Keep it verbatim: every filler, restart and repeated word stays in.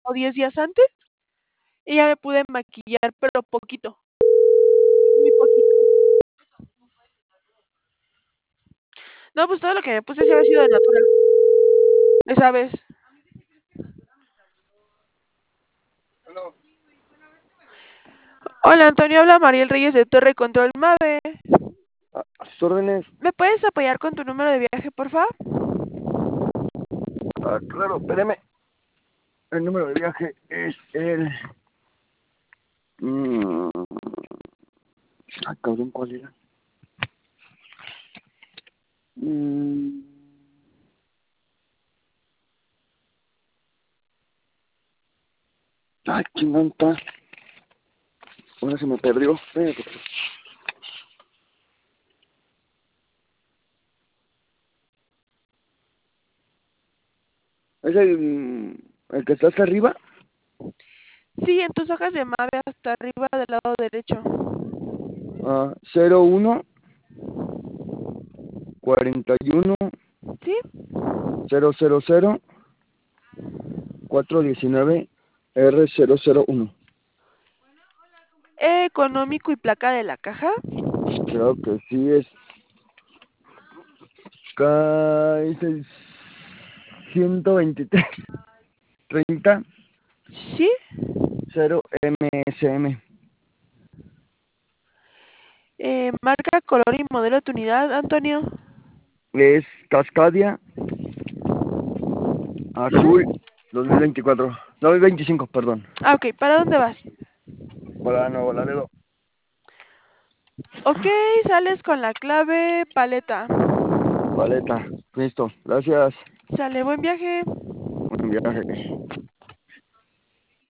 o diez días antes y ya me pude maquillar, pero poquito. Muy poquito. No, pues todo lo que me puse sí había sido de Natura. Esa vez. Hola, Antonio, habla Mariel Reyes de Torre Control Mave. A sus órdenes. ¿Me puedes apoyar con tu número de viaje, por favor? Ah, claro, espéreme. El número de viaje es el... Mm... Ah, cabrón, ¿cuál era? Mm... Ay, chingón está. Ahora se me perdió. Espérate. ¿Es el, el que está hasta arriba? Sí, en tus hojas de Mave hasta arriba del lado derecho. Ah, cero uno cuarenta y uno ¿Sí? cero cero cero cuatro diecinueve R cero cero uno. Económico y placa de la caja. Creo que sí es. K ciento veintitrés treinta ¿Sí? cero M S M. Eh, marca, color y modelo de tu unidad, Antonio. Es Cascadia Azul dos mil veinticuatro. dos mil veinticinco, perdón. Ah, ok. ¿Para dónde vas? Para Nuevo Laredo. Ok, sales con la clave paleta. Paleta. Listo. Gracias. Sale, buen viaje. Buen viaje.